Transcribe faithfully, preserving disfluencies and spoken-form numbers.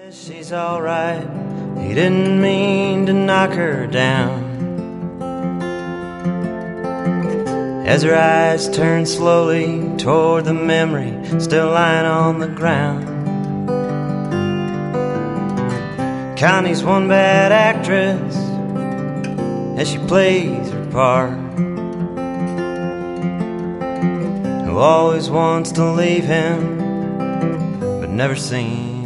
She's alright, he didn't mean to knock her down. As her eyes turn slowly toward the memory still lying on the ground. Connie's one bad actress as she plays her part, who always wants to leave him but never seems